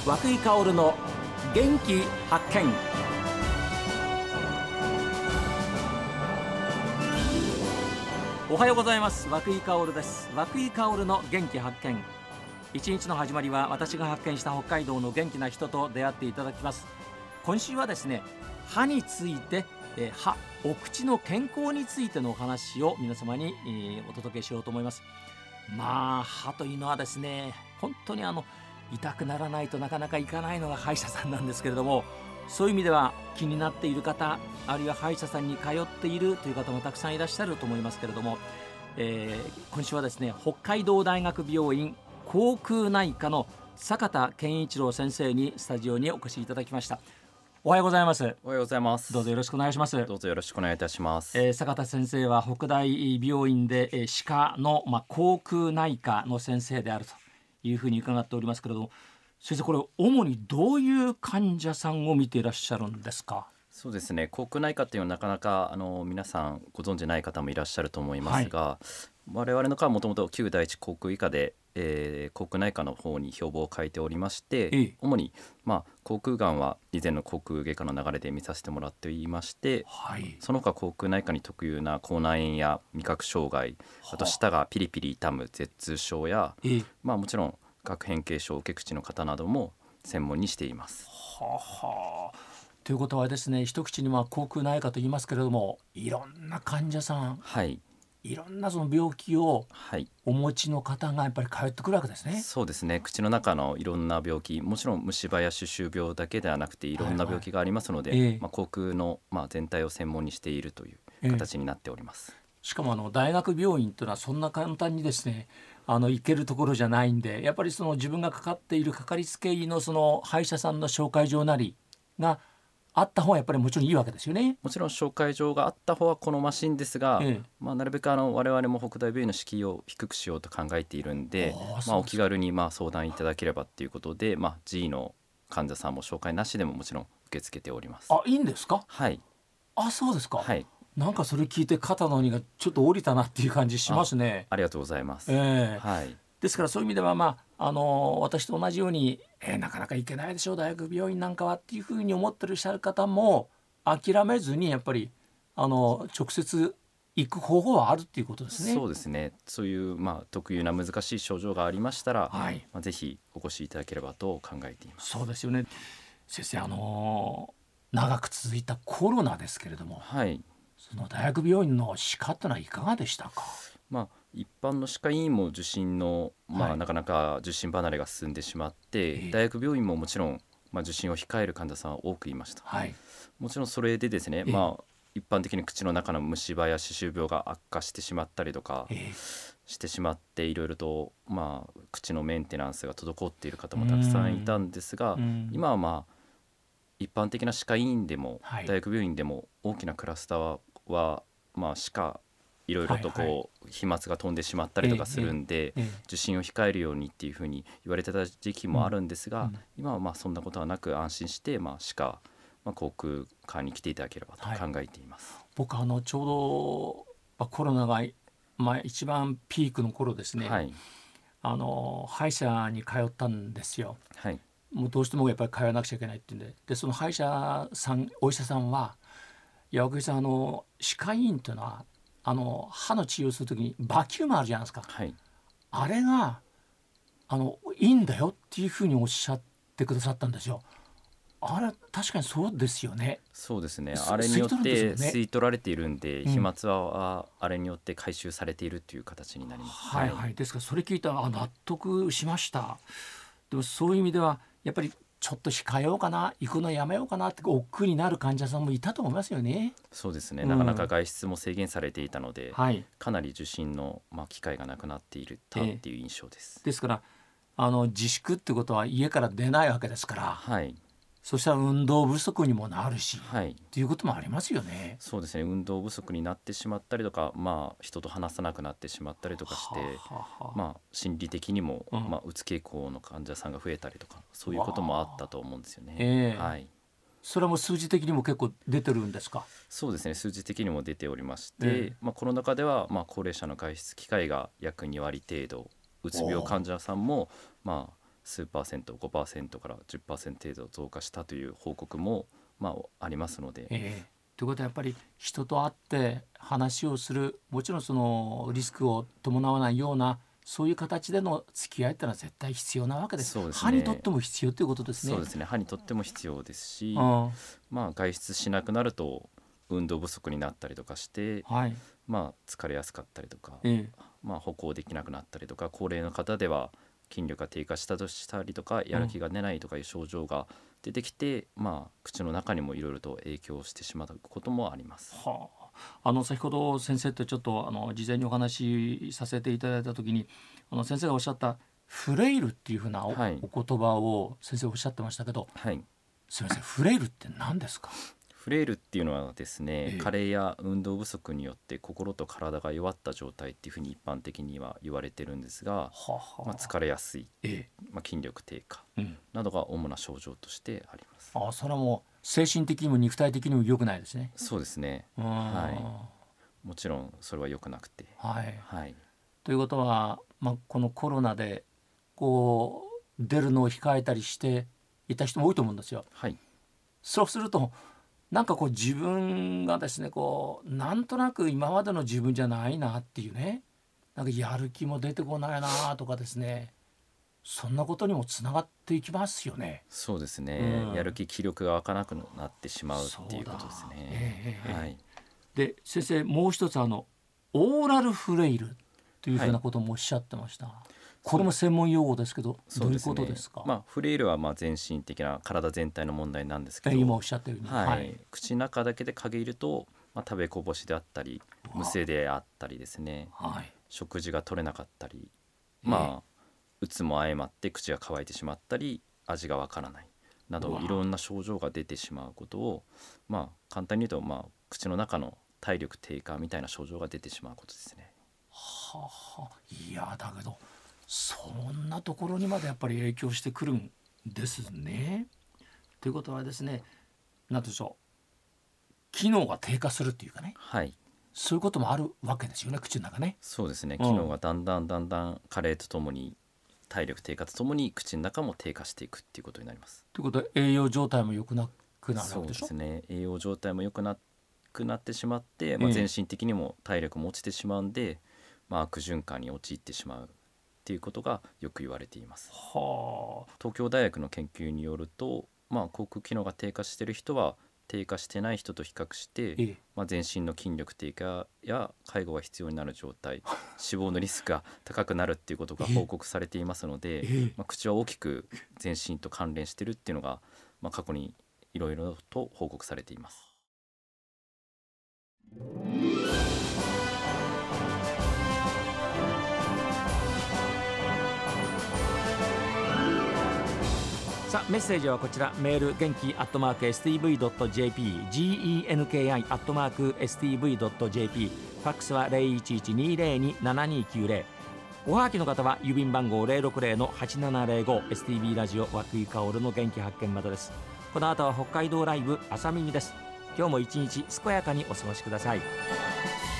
涌井薫の元気発見。おはようございます。涌井薫です。涌井薫の元気発見。一日の始まりは私が発見した北海道の元気な人と出会っていただきます。今週はですね、歯について、歯、お口の健康についてのお話を皆様に、お届けしようと思います。歯というのはですね、本当に痛くならないとなかなかいかないのが歯医者さんなんですけれども、そういう意味では気になっている方、あるいは歯医者さんに通っているという方もたくさんいらっしゃると思いますけれども、今週はですね、北海道大学病院口腔内科の坂田健一郎先生にスタジオにお越しいただきました。おはようございます。 おはようございます。 どうぞよろしくお願いします。 どうぞよろしくお願いいたします。 坂田先生は北大病院で、歯科の、口腔内科の先生であるというふうに伺っておりますけれども、先生、これ主にどういう患者さんを見ていらっしゃるんですか？ そうですね、口腔内科っていうのはなかなか皆さんご存じない方もいらっしゃると思いますが、我々の科はもともと旧第一口腔医科で、口腔内科の方に標榜を書いておりまして、主に、口腔がんは以前の口腔外科の流れで見させてもらっていまして、その他口腔内科に特有な口内炎や味覚障害、あと舌がピリピリ痛む舌痛症や、もちろん顎変形症受け口の方なども専門にしています。 ということはですね、一口に口腔内科と言いますけれども、いろんな患者さん、いろんなその病気をお持ちの方がやっぱり通ってくるわけですね。 そうですね、口の中のいろんな病気、もちろん虫歯や歯周病だけではなくていろんな病気がありますので、口腔の、全体を専門にしているという形になっております。 しかも大学病院というのはそんな簡単にですね、行けるところじゃないんで、やっぱりその自分がかかっているかかりつけ医のその歯医者さんの紹介状なりがあった方がやっぱりもちろんいいわけですよね。 もちろん紹介状があった方は好ましいんですが、なるべく我々も北大病院の敷居を低くしようと考えているんで、お気軽に相談いただければということで、G の患者さんも紹介なしでももちろん受け付けております。 いいんですか？そうですか。なんかそれ聞いて肩の荷がちょっと下りたなっていう感じしますね。 ありがとうございます。 ですからそういう意味では、私と同じように、なかなか行けないでしょう大学病院なんかはっていうふうに思ってらっしゃる方も諦めずにやっぱり直接行く方法はあるっていうことですね。 そうですね、そういう、特有な難しい症状がありましたら、ぜひお越しいただければと考えています。 そうですよね。先生、長く続いたコロナですけれども、その大学病院の歯科ってのはいかがでしたか？ 一般の歯科医院も受診の、なかなか受診離れが進んでしまって、大学病院ももちろん、受診を控える患者さんは多くいました。もちろんそれでですね、一般的に口の中の虫歯や歯周病が悪化してしまったりとかしてしまって、いろいろと、口のメンテナンスが滞っている方もたくさんいたんですが、今は一般的な歯科医院でも、大学病院でも大きなクラスターは、歯科いろいろと飛沫が飛んでしまったりとかするんで、受診を控えるようにっていうふうに言われてた時期もあるんですが、今はそんなことはなく安心して、歯科、口腔科に来ていただければと考えています。 僕ちょうど、コロナが、一番ピークの頃ですね、歯医者に通ったんですよ。もうどうしてもやっぱり通わなくちゃいけないっていうんで、その歯医者さん、お医者さんは、涌井さん、歯科医院というのは歯の治療するときにバキュームあるじゃないですか、あれがいいんだよっていうふうにおっしゃってくださったんですよ。あれ確かにそうですよね。 そうですね、あれによって吸い取られているんで、飛沫はあれによって回収されているという形になります。 ですからそれ聞いたら納得しました。でもそういう意味ではやっぱりちょっと控えようかな、行くのやめようかなって億劫になる患者さんもいたと思いますよね。 そうですね、なかなか外出も制限されていたので、かなり受診の、機会がなくなっているっていう印象です。 ですから自粛ってことは家から出ないわけですから、そしたら運動不足にもなるし、っていうこともありますよね。 そうですね、運動不足になってしまったりとか、人と話さなくなってしまったりとかして、心理的にも、うつ傾向の患者さんが増えたりとか、そういうこともあったと思うんですよね。 それはもう数字的にも結構出てるんですか？ そうですね、数字的にも出ておりまして、コロナ禍では、高齢者の外出機会が約2割程度、うつ病患者さんも、 数%、5% から 10% 程度増加したという報告もありますので、 ということはやっぱり人と会って話をする、もちろんそのリスクを伴わないようなそういう形での付き合いってのは絶対必要なわけです。 そうですね、 歯にとっても必要ということですね。 そうですね、歯にとっても必要ですし、外出しなくなると運動不足になったりとかして、疲れやすかったりとか、歩行できなくなったりとか、高齢の方では筋力が低下したりとか、やる気が出ないとかいう症状が出てきて、口の中にもいろいろと影響してしまうこともあります。 先ほど先生とちょっと事前にお話しさせていただいた時に先生がおっしゃったフレイルっていうふうなお言葉を先生おっしゃってましたけど、すみません、フレイルって何ですか？ フレイルっていうのはですね、加齢や運動不足によって心と体が弱った状態っていうふうに一般的には言われてるんですが、疲れやすい、筋力低下などが主な症状としてあります。 それはもう精神的にも肉体的にも良くないですね。 そうですね、もちろんそれは良くなくて、 ということは、このコロナでこう出るのを控えたりしていた人も多いと思うんですよ。そうするとなんか自分がですねなんとなく今までの自分じゃないなっていうね、なんかやる気も出てこないなとかですね、そんなことにもつながっていきますよね。 そうですね、やる気気力が湧かなくなってしまうっていうことですね。 で先生、もう一つオーラルフレイルというふうなこともおっしゃってました。これも専門用語ですけど、どういうことですか？ フレイルは全身的な体全体の問題なんですけど、 今おっしゃったように、 口の中だけで限ると、食べこぼしであったりむせであったりですね、食事が取れなかったり、うつも相まって口が乾いてしまったり味がわからないなどいろんな症状が出てしまうことを、簡単に言うと、口の中の体力低下みたいな症状が出てしまうことですね。 いやだけどそんなところにまでやっぱり影響してくるんですね。ということはですね、何でしょう、機能が低下するっていうかね、そういうこともあるわけですよね、口の中ね。 そうですね、機能がだんだん加齢とともに体力低下とともに口の中も低下していくっていうことになります。 ということは栄養状態も良くなくなるわけでしょ。 そうですね、栄養状態も良くなってしまって、全身的にも体力も落ちてしまうんで、悪循環に陥ってしまうっていうことがよく言われています。東京大学の研究によると、口腔機能が低下している人は低下してない人と比較して、全身の筋力低下や介護が必要になる状態、死亡のリスクが高くなるっていうことが報告されていますので、口は大きく全身と関連しているっていうのが、過去にいろいろと報告されています。 さあメッセージはこちら、メール元気@stv.jp、 genki@stv.jp、 ファックスは 0112027290、 おはがきの方は郵便番号 060-8705 STV ラジオ和久井薫の元気発見までです。この後は北海道ライブ朝耳です。今日も一日健やかにお過ごしください。